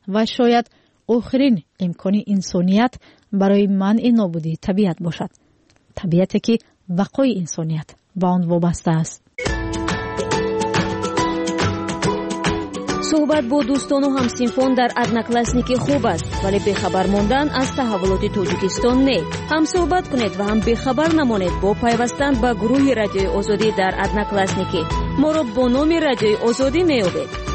و شاید آخرین امکان انسانیت برای منع نابودی طبیعت باشد. طبیعتی که بقای انسانیت به آن وابسته است. صحبت با دوستان و همسینفون در ادناکلاسنیکی خوب است، ولی بخبر ماندن از تحولات تاجیکستان نه. هم صحبت کنید و هم بخبر نمانید با پیوستن به گروه رادیوی آزادی در ادناکلاسنیکی. ما را با نام رادیوی آزادی میابید.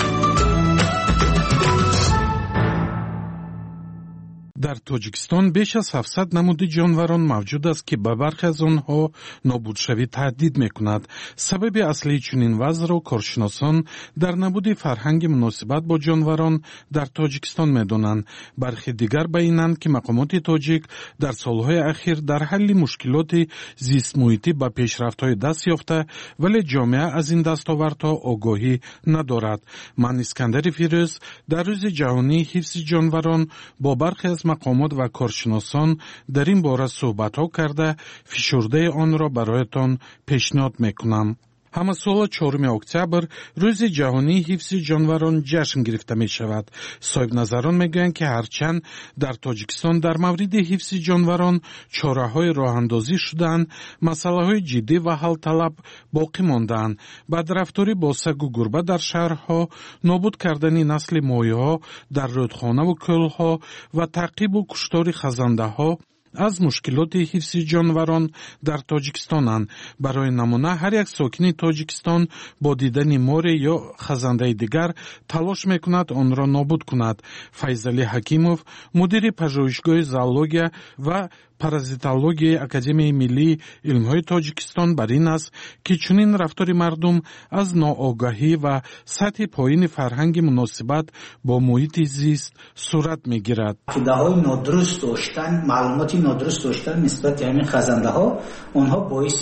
در تاجیکستان بیش از 700 نمود جانوران موجود است که به برخی از آنها نابودشوی تهدید میکند. سبب اصلی چنین وضع را کارشناسان در نبود فرهنگ مناسبت با جانوران در تاجیکستان میدانند. برخی دیگر بیانند که مقامات تاجیک در سالهای اخیر در حل مشکلات زیست محیطی به پیشرفت‌های دست یافته، ولی جامعه از این دستاوردها آگاهی ندارد. من اسکندر فیروز در روز جهانی حفظ جانوران با برخی از مقامات و کارشناسان در این باره صحبت‌ها کرده فشرده آن را برایتان پیشنهاد میکنم. همه سال 4 اکتبر روز جهانی حفظ جانوران جشن گرفته می شود. صاحب نظران میگویند که هرچند در تاجیکستان در مورد حفظ جانوران چاره‌های راه‌اندازی شدند، مسائل جدی و حل طلب باقی ماندند. بدرفتاری با سگ و گربه در شهرها، نابود کردن نسل ماهی‌ها در رودخانه و کل‌ها و تعقیب و کشتار خزنده‌ها از مشکلات حفظ جانوران در تاجیکستانند. برای نمونه هر یک ساکن تاجیکستان با دیدن مار یا خزنده دیگر تلاش میکند آن را نابود کند. فیضعلی حکیمов مدیر پژوهشگاه زوولوژی و پارازیتولوژی اکادمی ملی علم‌های تاجیکستان بر این است که چنین رفتار مردم از ناآگاهی و سطح پایین فرهنگ مناسبت با محیط زیست صورت میگیرد. ایده‌های نادرست داشتن، معلوماتی نادرست داشتن نسبت به همین خزنده‌ها، آنها باعث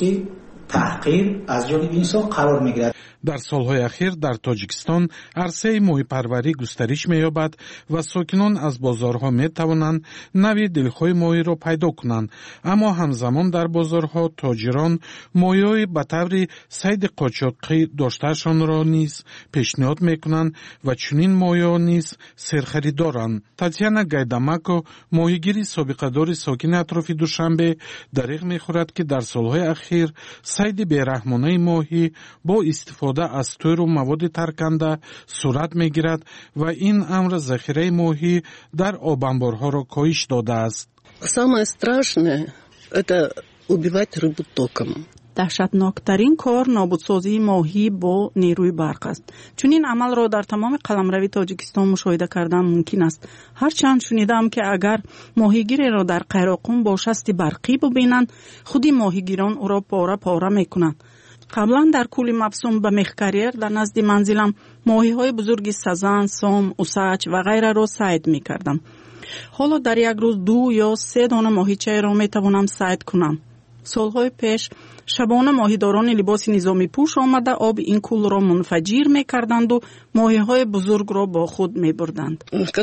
تحقیر از جانب انسان قرار میگیرد. در سالهای اخیر در تاجیکستان عرصه ماهیپروری گسترش می‌یابد و ساکنان از بازارها می‌توانند نوع دلخواه ماهی را پیدا کنند، اما همزمان در بازارها تاجران ماهی‌های به طور صید قاچاقی داشتهشان را نیز پیشنهاد می‌کنند و چنین ماهی‌ها نیز سرخریدارند. تاتیانا گایداماکو ماهیگیر سابقه‌دار ساکن اطراف دوشنبه دریغ می‌خورد که در سالهای اخیر صید بی‌رحمانه ماهی با استفاده از تور و مواد ترکنده صورت می‌گیرد و این امر ذخیره ماهی در آبانبارها را کاهش داده است. Самое страшное это убивать рыбу током. даҳшатноктарин кор нобудсозии моҳӣ бо нерӯи барқ аст. чунин амалро дар тамоми қаламравии тоҷикистон мушоҳида кардан мумкин аст. ҳарчанд шунидам ки агар моҳигиреро дар қайроқун бо шасти барқӣ бубинанд, худи моҳигирон ӯро пора пора мекунанд. қаблан дар кӯли мавсум ба мехкарьер дар назди манзилам моҳиҳои бузурги сазан, сом, усач ва ғайраро сайд мекардам. ҳоло дар як рӯз 2 ё 3 дона моҳичаеро метавонам сайд кунам. солҳои пеш шабона моҳидорони либоси низомипӯш омада оби ин кӯлро мунфаҷир мекарданду моҳиҳои бузургро бо худ мебурданд.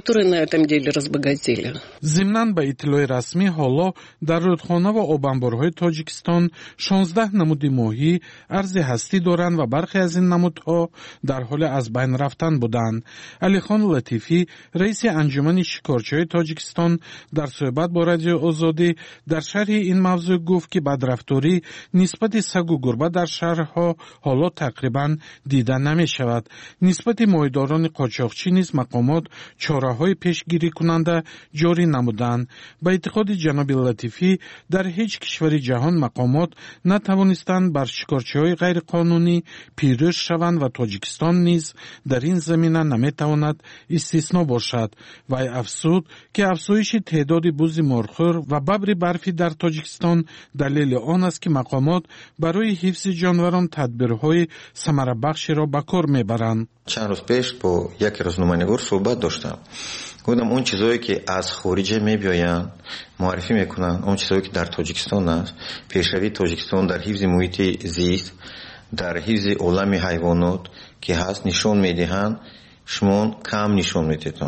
зимнан ба иттилои расмӣ ҳоло дар рудхона ва обанборҳои тоҷикистон 16 намуди моҳӣ арзи ҳастӣ доранд ва бархе аз ин намудҳо дар ҳоли аз байн рафтан буданд. алихон латифӣ раиси анҷумани шикорчиҳои тоҷикистон дар суҳбат бо радиои озодӣ дар шарҳи ин мавзӯъ гуфт ки бадрафторӣ нисбати сагу гурба дар шаҳрҳо ҳоло тақрибан дида намешавад. нисбати моҳидорони қочоқчӣ низ мақомот чораҳои пешгирикунанда ҷорӣ намуданд. ба эътиқоди ҷаноби латифӣ дар ҳеҷ кишвари ҷаҳон мақомот натавонистанд бар шикорчиҳои ғайриқонунӣ пирӯз шаванд ва Тоҷикистон низ дар ин замина наметавонад истисно бошад. вай афзуд ки афзоиши теъдоди бузи морхӯр ва бабри барфӣ дар Тоҷикистон далели он аст ки мақомот барои ҳифзи ҷонварон тадбирҳои самарабахшеро ба кор мебаранд. чанд рӯз пеш бо яке рӯзноманигор суҳбат доштам. гуфтам он чизое ки аз хориҷа мебиёянд муаррифӣ мекунанд, он чизое ки дар Тоҷикистон аст, пешравии Тоҷикистон дар ҳифзи муҳити зист, дар ҳифзи олами ҳайвонот ки ҳаст нишон медиҳанд, шумо кам нишон медиҳанд.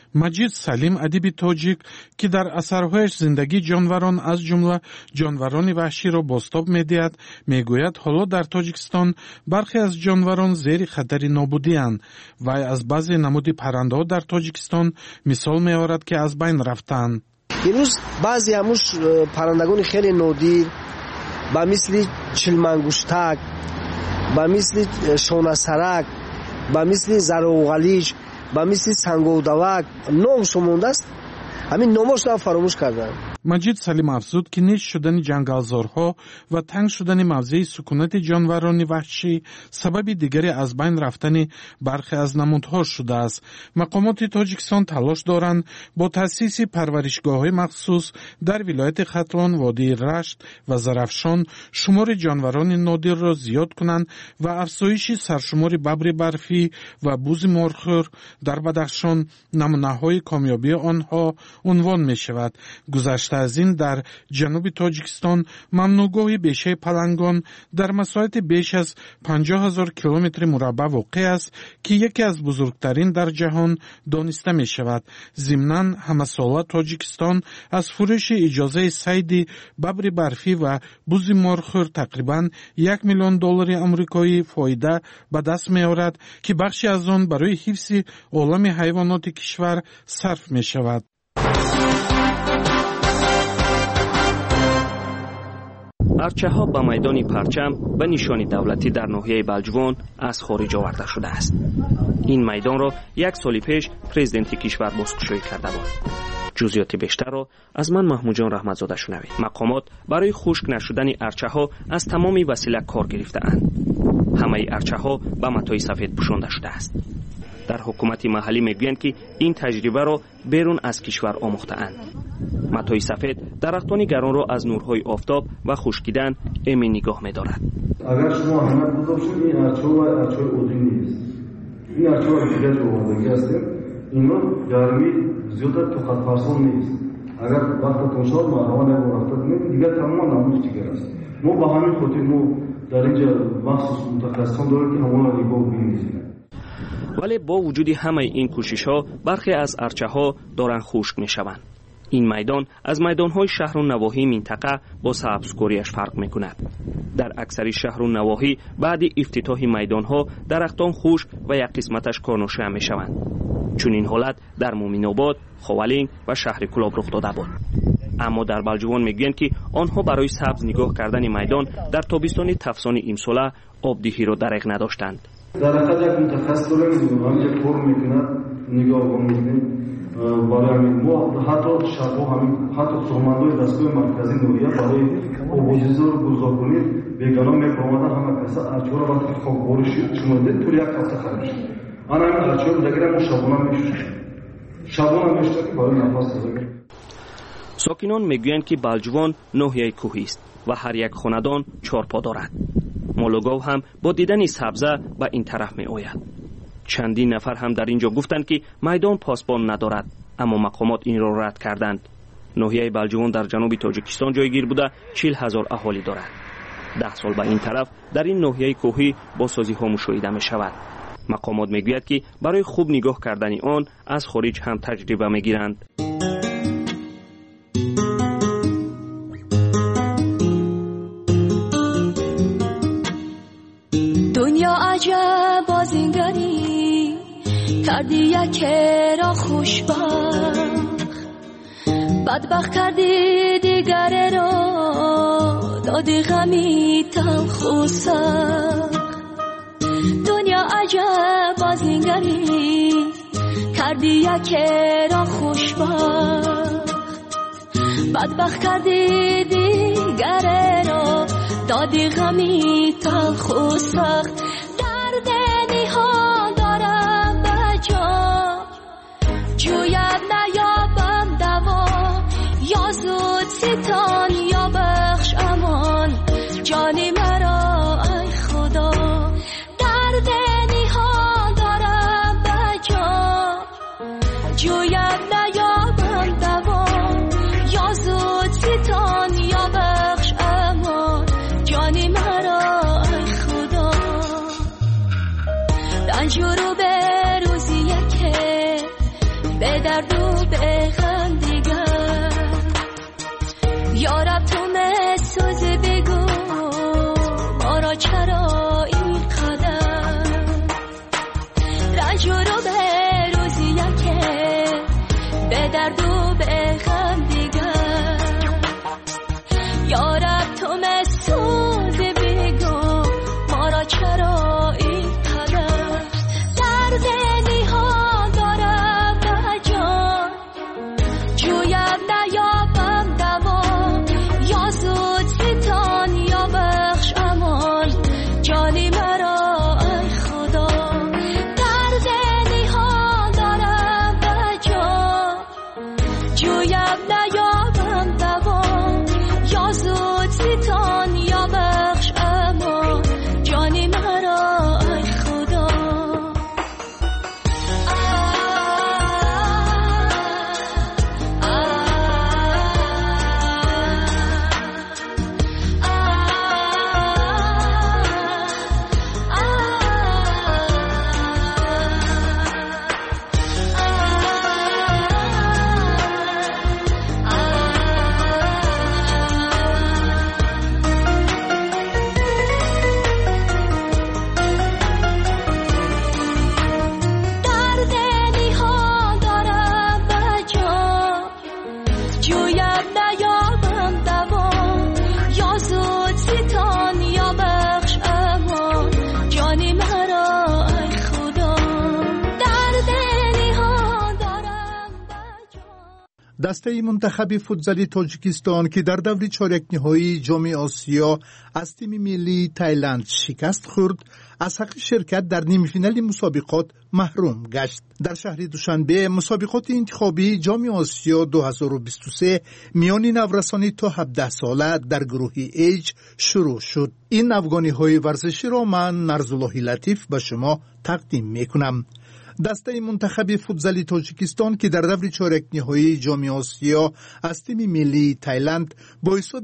مجید سلیم ادیب تاجیک که در اثرهایش زندگی جانوران از جمله جانوران وحشی را بازتاب می‌دهد میگوید حالا در تاجیکستان برخی از جانوران زیر خطر نابودی اند و از بعضی نمود پرنده‌ها در تاجیکستان مثال می‌آورد که از بین رفتند. امروز بعضی هموش پرندگان خیلی نادر با مثل چلمنگوشتک، با مثل شانه سرک، با مثل زراوغلیج، با مثل سنگودوک نام شمونده است. همین نامش را فراموش کردن. مجید سلیم افزود که نیست شدن جنگلزارها و تنگ شدن موضع سکونت جانوران وحشی سبب دیگری از بین رفتن برخی از نمودها شده است. مقامات تاجیکستان تلاش دارند با تأسیس پرورشگاه‌های مخصوص در ولایت ختلان، وادی رشت و زرافشان شمار جانوران نادر را زیاد کنند و افزایش سرشمار ببر برفی و بوز مرغخور در بدخشان نمونه‌های کامیابی آنها عنوان می شود. گذشته از این در جنوب تاجیکستان ممنوعگاه بیشه پلنگان در مساحت بیش از 50,000 کیلومتر مربع واقع است که یکی از بزرگترین در جهان دانسته می شود. ضمناً همه ساله تاجیکستان از فروش اجازه صید ببر برفی و بوز مرغخور تقریباً $1 میلیون آمریکایی فایده به دست می آورد که بخشی از آن برای حفظ عالم حیوانات کشور صرف می شود. ارچه‌ها با میدان پرچم و نشان دولتی در ناحیه بلجوان از خارج آورده شده است. این میدان را 1 سال پیش پرزیدنت کشور بازگشایی کرده بود. جزئیات بیشتر را از من محمود جان رحمتزاده شنوید. مقامات برای خشک نشدن ارچه‌ها از تمام وسیله کار گرفته‌اند. همه ارچه‌ها به متای سفید پوشانده شده است. در حکومت محلی میگویند که این تجربه را بیرون از کشور آموخته‌اند. متای سفید درختان گران را از نورهای آفتاب و خشکیدن ایمن نگاه می‌دارد. اگر شما همت بودید این ارچه اودین نیست. این ارچه دیگر رو آوردگی است. اینا گرمی زیاد تو خط فرسان نیست. اگر وقت تونشاد ما هوا نبرد دیگر تمام نمود دیگر است. ما با همین خاطر ما در اینجا مخصوص متخصصان داریم که همون را نگاه ببینیم. ولی با وجود همه این کوشش‌ها برخی از ارچه‌ها دارند خشک می‌شوند. این میدان از میدان‌های شهر و نواحی منطقه با سبزکاریش فرق می‌کند. در اکثر شهر و نواحی بعد افتتاح میدان‌ها درختان خشک و یک قسمتش کارناشه می‌شوند. چون این حالت در مومن‌آباد، خوالینگ و شهر کلاب رخ داده بود. اما در بلجوان میگویند که آنها برای سبز نگاه کردن میدان در تابستان تفسان امساله آبدهی را دریغ نداشتند. در حد یک متخصص داریم همین کار می‌کند نگاه کنید. برای همین ما حتی شبا همین حتی ساماندوی دستگاه مرکزی نوریه برای آبوزیزار گذار کنید بیگانه می‌پرامدن همه کسا ارچه‌ها را وقتی خاکباری شمونده طور یک هفته خراب شد. آن همین ارچه‌ها رو دیگر ما شبانه می‌شوشیم. شبانه می‌شوشیم که برای نفس بزنیم. ساکنان میگویند که بلجوان ناحیه کوهی است و هر یک خاندان 4 پا دارد. مالوگاو هم با دیدن سبزه به این طرف می آید. چندین نفر هم در اینجا گفتند که میدان پاسبان ندارد، اما مقامات این را رد کردند. ناحیه بلجوان در جنوب تاجیکستان جایگیر بوده 40,000 اهالی دارد. 10 سال به این طرف در این ناحیه کوهی با سازی ها مشاهده می شود. مقامات می گوید که برای خوب نگاه کردن آن از خارج هم تجربه می گیرند. دنیا عجب بازینگری کردی یک را خوشبخت، بدبخت کردی دیگر را دادی غمی تلخ و سخت. دنیا عجب بازینگری کردی یک را خوشبخت، بدبخت کردی دیگر را دادی غمی تلخ و سخت. درد نهان دارم به جان جوید نیابم دوا، یا زود ستان یا بخش امان جانی مرا ای خدا. درد نهان دارم به جان جوید نیابم دوا، یا زود ستان یا بخش امان جانی مرا ای خدا. رنج رو به روزیه که به به درد و به غم دیگر. یارب تو مسوز بگو ما را چرا این قدر رنج رو به روزی که به درد و به غم دیگر. یارب تو مسوز بگو ما را چرا این قدر درد نیها دارم به جان جویم نیابم دوا یا زود ستان یا بخش امان جانی مرا ای خدا. درد نیها دارم به جان جویم نیابم دوا یا زود ستان یا بخش امان جانی مرا ای خدا. درد نیها دارم به جان جویم نیابم دوا یا زود ستان یا بخش امان جانی مرا ای خدا. درد نیها دارم به جان. دسته منتخب فوتزالی تاجیکستان که در دور چهارک نهایی جام آسیا از تیم ملی تایلند شکست خورد، از حق شرکت در نیم فینال مسابقات محروم گشت. در شهر دوشنبه مسابقات انتخابی جام آسیا 2023 میان نورسانی تا 17 ساله در گروه ایج شروع شد. این افغانی ورزشی را من نرزالله لطیف به شما تقدیم میکنم. دسته منتخب فوتزالی تاجیکستان که در دور چهارک نهایی جام آسیا از تیم ملی تایلند با حساب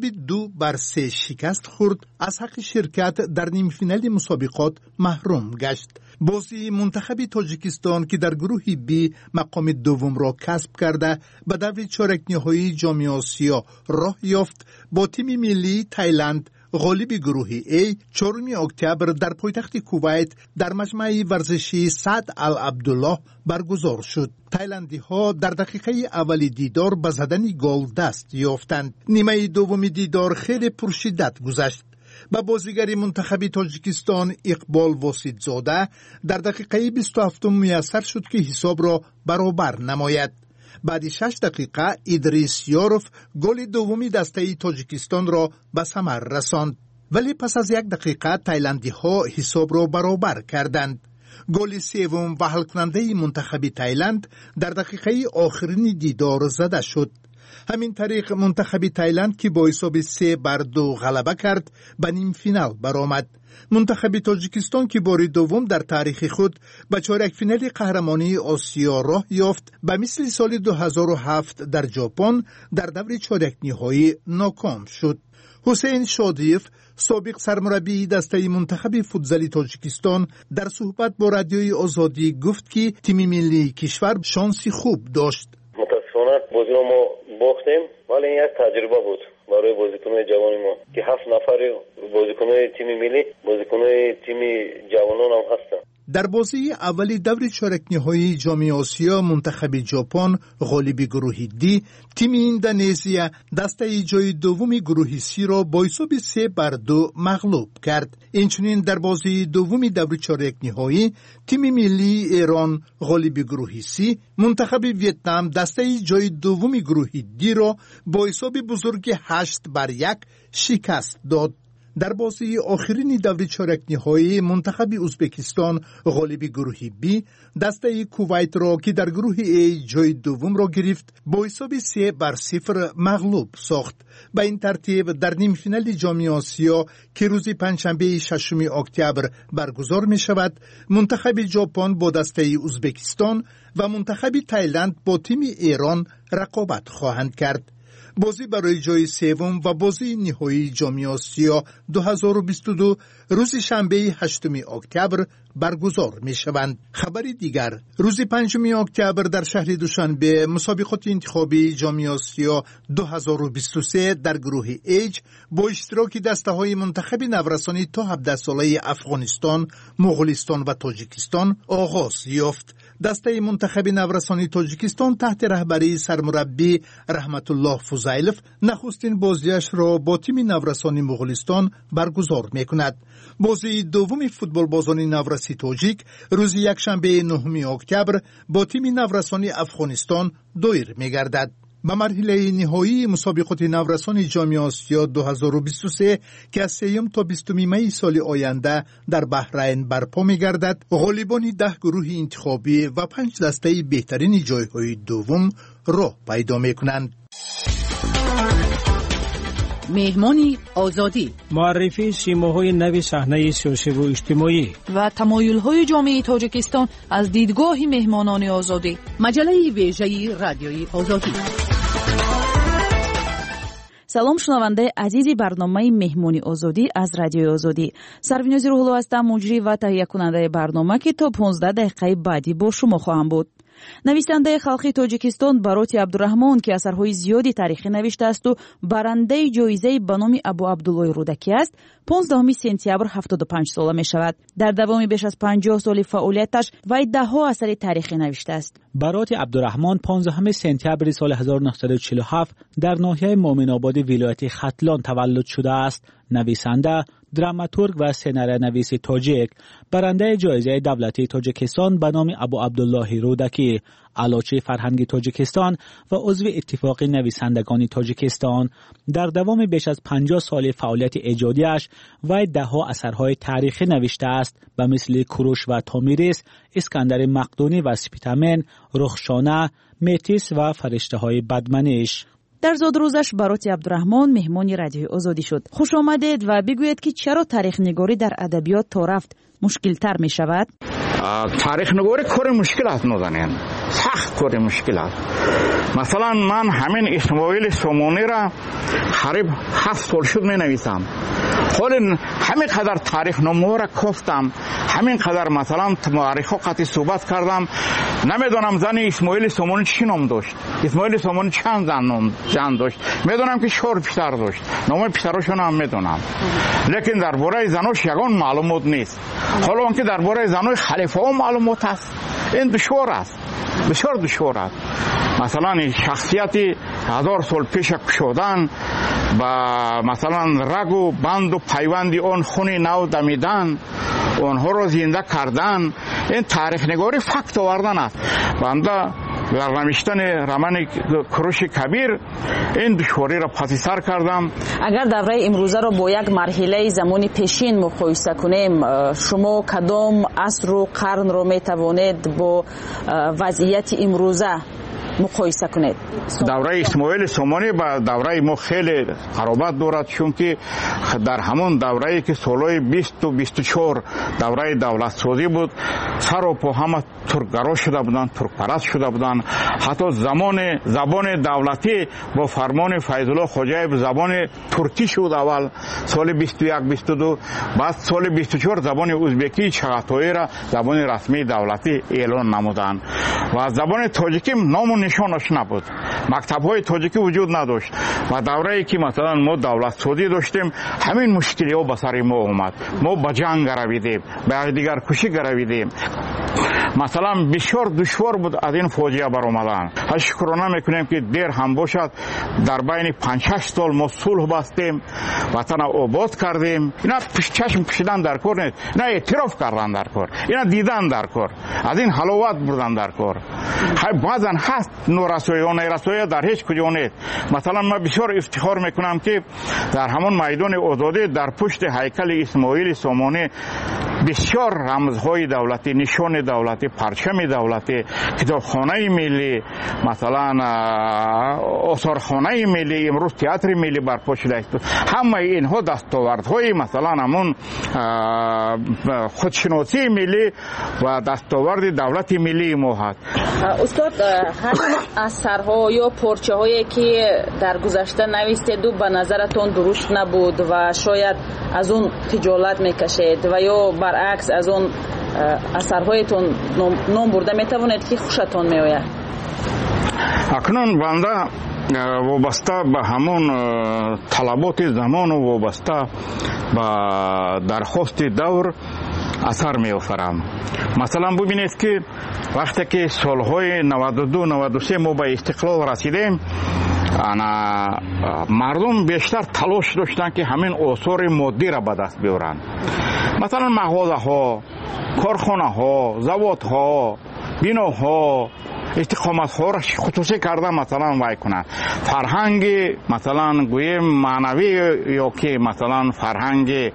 2-3 شکست خورد، از حق شرکت در نیم فینال مسابقات محروم گشت. بازی منتخب تاجیکستان که در گروه بی مقام دوم را کسب کرده به دور چهارک نهایی جام آسیا راه یافت، با تیم ملی تایلند غالب گروه A 4 اکتبر در پایتخت کویت در مجمع ورزشی سعد العبدالله برگزار شد. تایلندی ها در دقیقه اول دیدار به زدن گل دست یافتند. نیمه دوم دیدار خیلی پرشدت گذشت. با بازیگر منتخب تاجیکستان اقبال واسطزاده در دقیقه 27 میسر شد که حساب را برابر نماید. بعد 6 دقیقه ادریس یاروف گل دومی دسته تاجیکستان را به ثمر رساند، ولی پس از 1 دقیقه تایلندی ها حساب را برابر کردند. گل سوم و حل کننده منتخب تایلند در دقیقه آخرین دیدار زده شد. همین طریق منتخب تایلند که با حساب 3-2 غلبه کرد به نیم فینال برآمد. منتخب تاجیکستان که بار دوم در تاریخ خود به چهارک فینال قهرمانی آسیا راه یافت، به مثل سال 2007 در ژاپن در دور چهارک نهایی ناکام شد. حسین شادیف سابق سرمربی دسته منتخب فوتزالی تاجیکستان در صحبت با رادیوی آزادی گفت که تیم ملی کشور شانسی خوب داشت. متاسفانه بازی رو ما باختیم، ولی این یک تجربه بود برای بازیکن‌های جوان ما که 7 نفر بازیکن‌های تیم ملی، بازیکن‌های تیم جوانان هم هستند. در بازی اولی دور چهارک نهایی جام آسیا منتخب ژاپن غالب گروه دی تیم اندونزیا دسته جای دوم گروه سی را با حساب 3-2 مغلوب کرد. اینچنین در بازی دومی دور چهارک نهایی تیم ملی ایران غالب گروه سی منتخب ویتنام دسته جای دوم گروه دی را با حساب بزرگ 8-1 شکست داد. در بازی آخرین دور چهارک نهایی منتخب ازبکستان غالب گروه بی دسته کویت را که در گروه ای جای دوم را گرفت با حساب 3-0 مغلوب ساخت. به این ترتیب در نیم فینال جام آسیا که روز پنجشنبه 6 اکتبر برگزار می شود، منتخب ژاپن با دسته ازبکستان و منتخب تایلند با تیم ایران رقابت خواهند کرد. بازی برای جای سوم و بازی نهایی جام آسیا 2022 روز شنبه 8 اکتبر برگزار می شوند. خبری دیگر، روز 5 اکتبر در شهر دوشنبه مسابقات انتخابی جام آسیا 2023 در گروه H با اشتراک دسته‌های منتخب نورسانی تا 17 ساله افغانستان، مغولستان و تاجیکستان آغاز یافت. دسته منتخب نورسانی تاجیکستان تحت رهبری سرمربی رحمت الله فضیلف نخستین بازیش را با تیم نورسانی مغولستان برگزار می‌کند. بازی دوم فوتبال بازان نورسی تاجیک روز یکشنبه 9 اکتبر با تیم نورسانی افغانستان دایر می‌گردد. به مرحله نهایی مسابقات نورسان جام آسیا 2023 که از 3 تا 20 می سال آینده در بحرین برپا می‌گردد، غالبان 10 گروه انتخابی و 5 دسته بهترین جایهای دوم راه پیدا می‌کنند. مهمانی آزادی، معرفی سیماهای نو صحنه سیاسی و اجتماعی و تمایل‌های جامعه تاجیکستان از دیدگاه مهمانان آزادی. مجله ویژه رادیوی آزادی. سلام شنونده عزیزی برنامه مهمانی آزادی از رادیوی آزادی. سروینوزی روحلو هستم، مجری و تهیه کننده برنامه که تا 15 دقیقه بعدی با شما خواهم بود. نویسنده خلقی تاجیکستان باروتی عبدالرحمان که اثرهای زیادی تاریخی نوشته است و برنده جایزه به نام ابو عبدالله رودکی است، 15 سپتامبر 75 ساله می شود. در دوام بیش از 50 سال فعالیتش وی ده‌ها اثر تاریخی نوشته است. باروتی عبدالرحمان 15 سپتامبر سال 1947 در ناحیه مومن آباد ولایت ختلان تولد شده است. نویسنده، دراماتورگ و سناریونویس تاجیک، برنده جایزه دولتی تاجیکستان به نام ابو عبدالله رودکی، علاچه فرهنگی تاجیکستان و عضو اتفاق نویسندگان تاجیکستان، در دوام بیش از 50 سال فعالیت ایجادیش و ده‌ها اثرهای تاریخی نوشته است به مثل کوروش و تامیریس، اسکندر مقدونی و سپیتامن، رخشانه، میتیس و فرشته های بدمنش. در زادروزش باروتی عبدالرحمان مهمان رادیوی آزادی شد. خوش آمدید و بگویید که چرا تاریخ نگاری در ادبیات تا رفت مشکل تر می شود؟ تاریخ نگاری کار مشکل است، نازنین سخت کار مشکل است. مثلا من همین اسماعیل سومونی را قریب 7 سال شد می نویسم. حالا همین قدر تاریخ نامه را گفتم، همین قدر مثلا مورخ قطعی صحبت کردم، نمیدونم زن اسماعیل سومونی چی نام داشت، اسماعیل سومونی چند زن داشت، میدونم که 4 پسر داشت، نام پسراشون هم میدونم، لیکن درباره زناش یگان معلومات نیست. حالا اون که درباره زنای خلیفه ها معلومات است، این دشوار است، بسیار دشوار است. مثلا شخصیتی 1000 سال پیش کشودن و مثلا رگ و بند و پیوندی اون خون نو دمیدن، اونها رو زنده کردن، این تاریخ نگاری فکت آوردن است. بنده در نوشتن رمان کوروش کبیر این دشواری را پس سر کردم. اگر دوره امروزه را با یک مرحله زمانی پیشین مقایسه کنیم، شما کدام عصر و قرن را میتوانید با وضعیت امروزه مقایسه کنید؟ دوره اسماعیل سومونی با دوره ما خیلی قرابت دارد، چون که در همون دوره‌ای که سالهای 20 و 24 دوره دولت سازی بود، سر و پا همه ترکگرا شده بودند، ترک پرست شده بودند. حتی زبان دولتی با فرمان فیض الله خوجایب زبان ترکی شد اول سال 21 22، بعد سال 24 زبان ازبکی چغاتایی را زبان رسمی دولتی اعلان نمودند و زبان تاجیکی نام نشانش نبود، مکتب‌های تاجیکی وجود نداشت و دوره‌ای که مثلا ما دولت سازی داشتیم، همین مشکل‌ها به سر ما اومد. ما به جنگ رویدیم، به دیگر کشی رویدیم. مثلا بسیار دشوار بود از این فاجعه برآمدن. شکرانه میکنیم که دیر هم باشد در بین 5-6 سال ما صلح بستیم، وطن آباد کردیم. اینا چشم پوشیدن در کار نیست، اینا اعتراف کردن در کار، اینا دیدن در کار، از این حلاوت بردن در کار. بعضا هست نورسایی و نیرسایی در هیچ کجا نیست. مثلا من بسیار افتخار میکنم که در همون میدان آزادی در پشت هیکل اسماعیل سومونی بسیار رمزهای دولتی، نشان دولتی، پرچم دولتی، کتابخانه ملی، مثلا آثارخانه ملی، امروز تئاتر ملی برپا شده است. همه اینها دستاوردهای مثلا همون خودشناسی ملی و دستاورد دولت ملی ما هست. استاد، همین اثرها یا پارچه هایی که در گذشته نوشتید و به نظرتون درست نبود و شاید از اون خجالت میکشید و یا برعکس از اون اثرهایتون نام برده میتوانید که خوشتون میآید؟ اکنون بنده وابسته به همون طلبات زمان و وابسته به درخواست دور اثر می آفرم. مثلا ببینید که وقتی که سالهای 92-93 ما به استقلال رسیدیم، مردم بیشتر تلاش داشتن که همین آثار مادی را به دست بیارن. مثلا مغازه ها، کارخانه ها، زواد ها، بیناها، استقامت ها را خصوصی کرده مثلا وای کنند. فرهنگ مثلا گویم معنوی یا که مثلا فرهنگ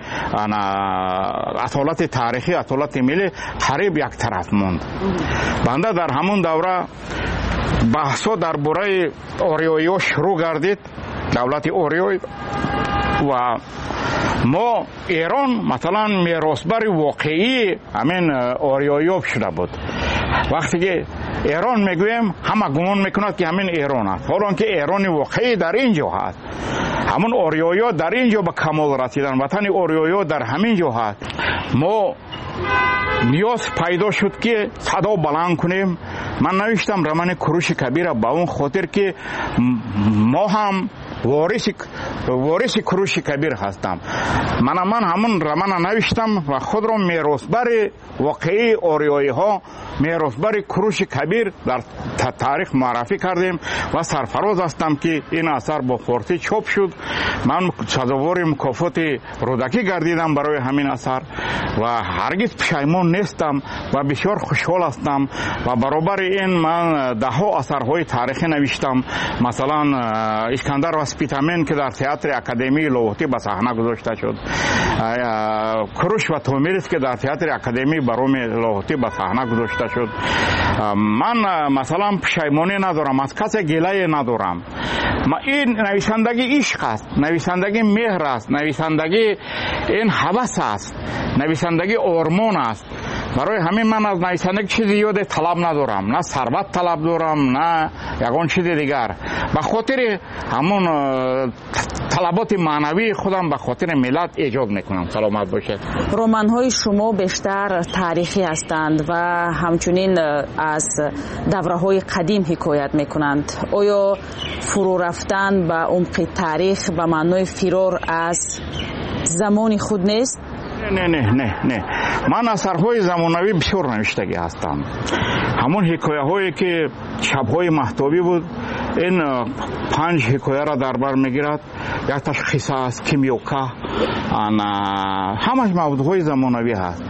اصالت تاریخی، اصالت ملی قریب یک طرف موند. بنده در همون دوره بحثا درباره آریایی شروع گردید، دولت آریایی، و ما ایران مثلا میراثبر واقعی همین آریایی شده بود. وقتی که ایران میگویم همه گمان میکند که همین ایران است، حالا که ایران واقعی در اینجا هست. همون آریایی در اینجا به کمال رسیدن، وطن آریایی در همین جا هست. ما نیاز پیدا شد که صدا بلند کنیم. من نوشتم رمان کوروش کبیر به اون خاطر که ما هم وارث کوروش کبیر هستم. من همون رمان نوشتم و خود را میراثبر واقعی آریایی ها، میراثبر کوروش کبیر در تاریخ معرفی کردیم و سرفراز هستم که این اثر با فارسی چاپ شد. من سزاوار مکافات رودکی گردیدم برای همین اثر و هرگز پشیمان نیستم و بسیار خوشحال هستم. و برابر این من ده ها اثرهای تاریخی نوشتم. مثلا اسکندر و اسپیتامن که در تئاتر اکادمی لاهوتی به صحنه گذاشته شد، کوروش و تومیرس که در تئاتر اکادمی بروم لاهوتی به صحنه گذاشته شد. من مثلا پشیمانی ندارم، از کسی گله ندارم. این نویسندگی عشق است، نویسندگی مهر است، نویسندگی این هوس است، نویسندگی آرمان است. برای همین من از نویسندگی چیزی یاد طلب ندارم، نه ثروت طلب دارم، نه یگان چیز دیگر. به خاطر همون طلبات معنوی خودم به خاطر ملت ایجاد میکنم. سلامت باشید. رمان‌های شما بیشتر تاریخی هستند و همچنین از دوره‌های قدیم حکایت میکنند. آیا فرو رفتن به عمق تاریخ به معنای فرار از زمان خود نیست؟ نه. من اثرهای زمانوی بسیار نوشتگی هستم. همون حکایه هایی که شبهای مهتابی بود، این 5 حکایه را در بر میگیرد. یک تشخیص است، کیمیوکا، همش موضوعهای زمانوی هست.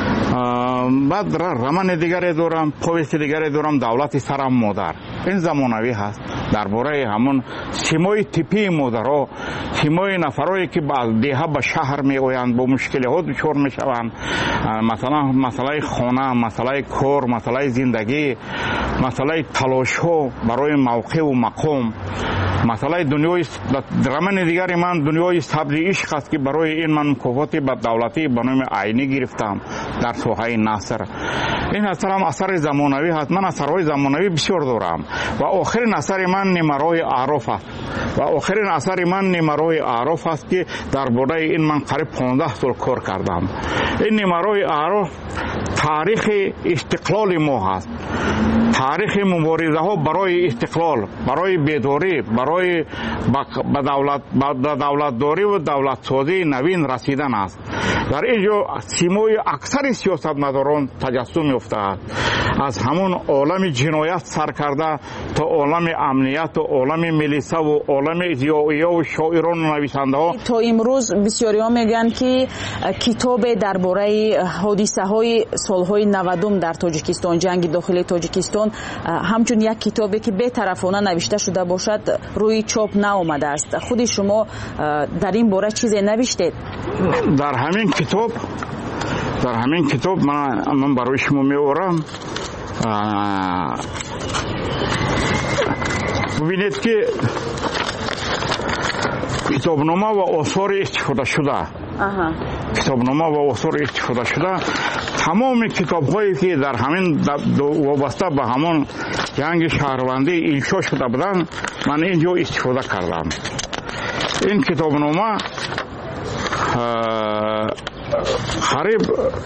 بعد رمان دیگری دارم، پویست دیگری دارم، دولت سرم مادر. این زمانوی هست. درباره همون سیمای تیپی مادرها، سیمای نفرایی که از دیه به شهر می آیند، با مشکل ها دچار می شوند. مثلا مسئله خانه، مسئله کار، مسئله زندگی، مسئله تلاش ها برای موقع و مقام. مسئله دنیای رمان دیگری من دنیای سبز عشق است که برای این من مکافات به دولتی به نام عینی گرفتم در ساحه نثر. این اثر هم اثر زمانوی هست. من اثرهای زمانوی بسیار دارم و آخرین اثر من نمرای اعراف است. و آخرین اثر من نمرای اعراف است که درباره این من قریب 15 سال کار کردم. این نمرای اعراف تاریخ استقلال ما هست، تاریخ مبارزه ها برای استقلال، برای بیداری، برای به دولتداری و دولت سازی نوین رسیدن است. در اینجا سیمای اکثر سیاستمداران تجسم یافته است. از همون عالم جنایت سر کرده تا عالم امنیت و عالم ملیسه و عالم ضیائیه و شاعران و نویسنده ها. تا امروز بسیاری ها میگن که کتاب درباره حادثه های سالهای 90 در تاجیکستان، جنگ داخلی تاجیکستان، همچون یک کتابی که بی‌طرفانه نوشته شده باشد روی چاپ نآمده است. خود شما در این باره چیزی نوشتید؟ در همین کتاب در همین کتاب من برای شما می‌آورم. ببینید که کتابنامه و آثار استفاده شده کتابنامه و آثار استفاده شده تمام کتاب‌هایی که در همین وابسته به همون جنگ شهروندی انشا شده بودن من اینجا استفاده کردم. این کتابنامه قریب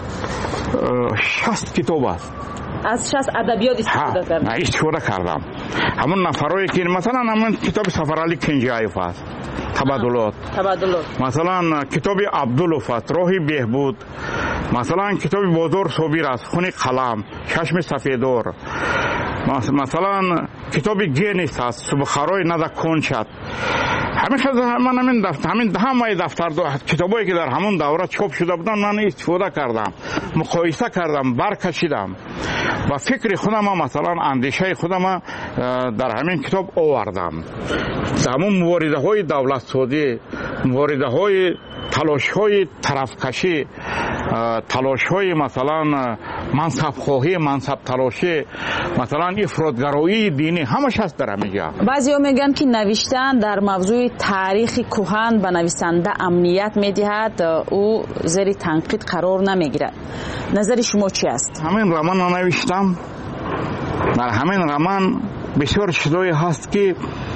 60 کتاب است. از 60 ادبیات استفاده کردم. همون نفرایی که مثلا همون کتاب سفرعلی کنجیایف است، تبادلات. مثلا کتاب عبدالوف است، راهی بهبود. مثلا کتاب بازار صابر است، خون قلم، چشم سفیدور. مثلا کتاب گینیس است، سبخارای ندا کنچت. همیشه من همه دفتر کتابایی که در همون دوره چاپ شده بودن من استفاده کردم، مقایسه کردم، برکشیدم و فکر خودم مثلا اندیشه خودم در همین کتاب آوردم. همون مبارزه های دولت سازی، مبارزه های تلاش های طرفکشی، تلاش های مثلا منصب خواهی، منصب تلاشی، مثلا افراطگرایی دینی، همش هست در همینجا. بعضیا میگن که نوشتن در موضوع تاریخ کهن به نویسنده امنیت میدهد، او زیر تنقید قرار نمیگیرد. نظر شما چی است؟ همین رمان نوشتم. در همین رمان بسیار چیزایی هست که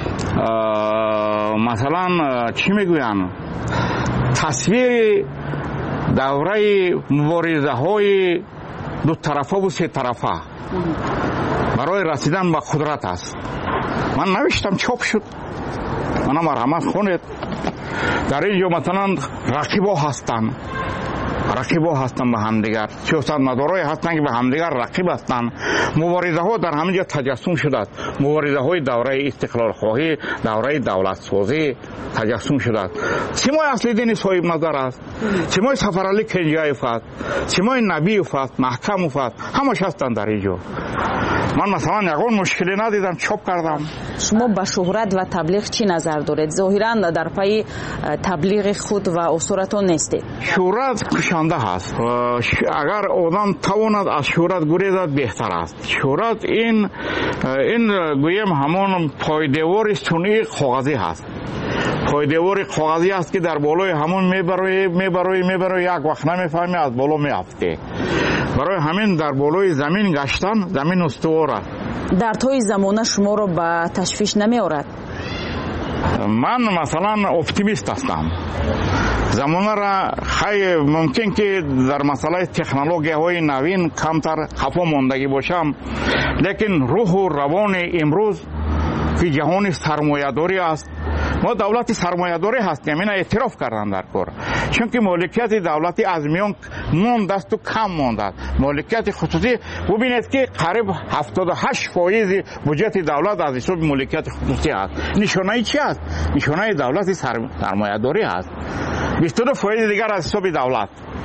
مثلا چی میگوین، تصویر دوره مبارزه های دو طرفه و سه طرفه برای رسیدن به قدرت است. من نوشتم، چاپ شد، منم مرحمت خونید. در اینجا مثلا رقیبا هستن به همدیگر، سیاست مدارای هستن که به همدیگر رقیب هستن. مبارزه ها در همینجا تجسم شده است. مبارزه های دوره استقلال خواهی، دوره دولت سازی تجسم شده است. سیمای اصلی دین صاحب نظر است، سیمای سفرعلی کنجیایف است، سیمای نبیوف است، محکموف است، همش هستن در اینجا. من مثلا یگان مشکلی ندیدم، چاپ کردم. شما به شهرت و تبلیغ چی نظر دارید؟ ظاهرا در پای تبلیغ خود و اثراتون نیستید. شهرت کشنده هست. اگر آدم تواند از شهرت گریزد بهتر است. شهرت این گویم همون پایدیوار صنعی کاغذی هست. پایدیوار کاغذی است که در بالای همون میبره یک وقت نمیفهمی از بالا میافته. برای همین در بالای زمین گشتن، زمین استوار است. در طی زمانه شما رو به تشویش نمی آورد؟ من مثلا اپتیمیست هستم. زمانه را خیلی ممکن که در مسئله تکنولوژی های نوین کمتر خفا ماندگی باشم، لیکن روح و روان امروز که جهان سرمایه‌داری است، ما دولت سرمایه‌داری هستیم، اینا اعتراف کردن در کار. چون که مالکیت دولتی از میان مانده است و کم مانده است. مالکیت خصوصی ببینید که قریب 78% بودجه دولت از حساب مالکیت خصوصی است. نشانه چی است؟ نشانه دولت سرمایه‌داری است. 22% دیگر از حساب دولت.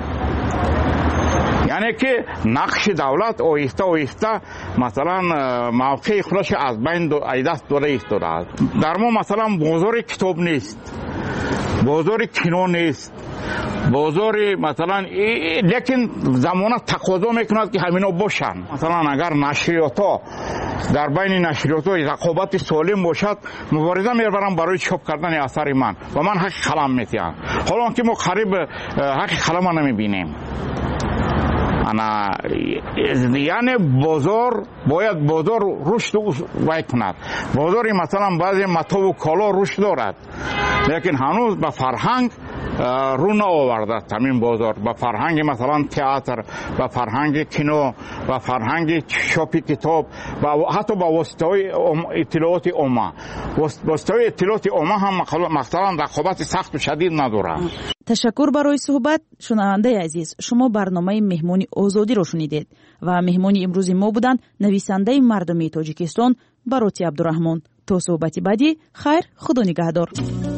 یعنی که نقش دولت آهسته مثلا موقع خودش از بین دست داده ایستاده است. در ما مثلا بازار کتاب نیست، بازار کینو نیست، بازار مثلا لیکن زمانه تقاضا میکند که همینا باشن. مثلا اگر نشریات‌ها در بین نشریات‌ها رقابت سالم باشد، مبارزه میبرم برای چاپ کردن اثر من و من حق قلم میتیم. حالا که ما قریب حق قلم نمیبینیم. یعنی بازار باید بازار رشد وای کند. بازاری مثلا بعضی متا و کالا رشد دارد، لیکن هنوز به فرهنگ رو نآورده. همین بازار به فرهنگ مثلا تئاتر، به فرهنگ کینو، به فرهنگ چاپ کتاب و حتی به واسطه اطلاعات عامه. واسطه اطلاعات عامه هم مثلا رقابت سخت و شدید نداره. تشکر برای صحبت. شنونده عزیز، شما برنامه مهمانی آزادی را شنیدید و مهمانی امروز ما بودند نویسنده مردمی تاجیکستان باروتی عبدالرحمن. تا صحبتی بعدی، خیر، خدا نگهدار.